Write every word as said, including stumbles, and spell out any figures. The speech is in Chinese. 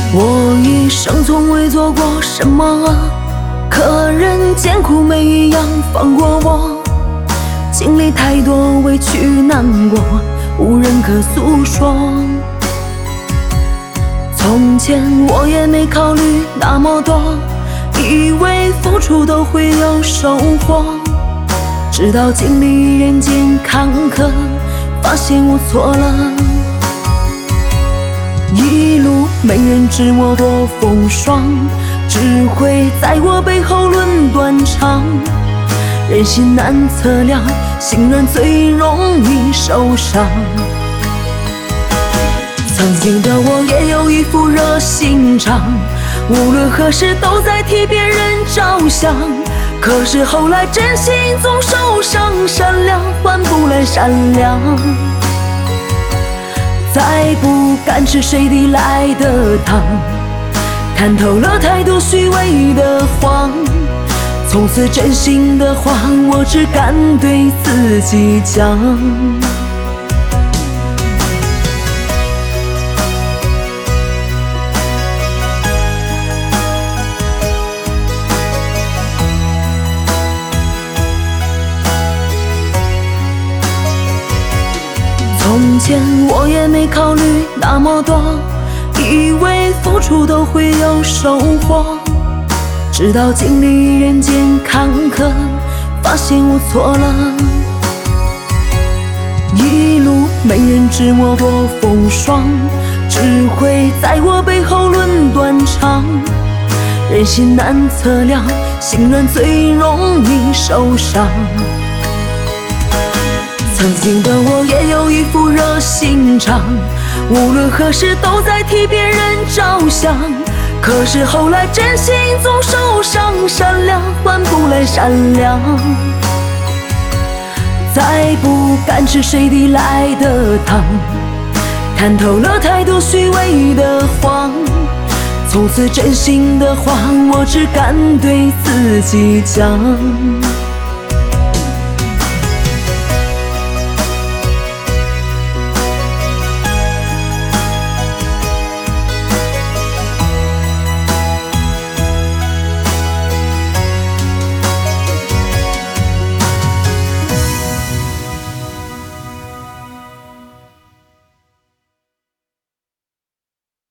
我一生从未做过什么恶，可人间苦美一样放过我。经历太多委屈难过，无人可诉说。从前我也没考虑那么多，以为付出都会有收获，直到经历人间坎坷，发现我错了。一路没人知我多风霜，只会在我背后论断肠。人心难测量，心软最容易受伤。曾经的我也有一副热心肠，无论何时都在替别人着想。可是后来真心总受伤，善良换不来善良。再不敢吃谁递来的糖，看透了太多虚伪的谎。从此真心的话，我只敢对自己讲。从前我也没考虑那么多，以为付出都会有收获，直到经历人间坎坷，发现我错了。一路没人知我多风霜，只会在我背后论断肠。人心难测量，心软最容易受伤。曾经的我也有一副热心肠，无论何时都在替别人着想。可是后来真心总受伤，善良换不来善良。再不敢吃谁递来的糖，看透了太多虚伪的谎。从此真心的话，我只敢对自己讲。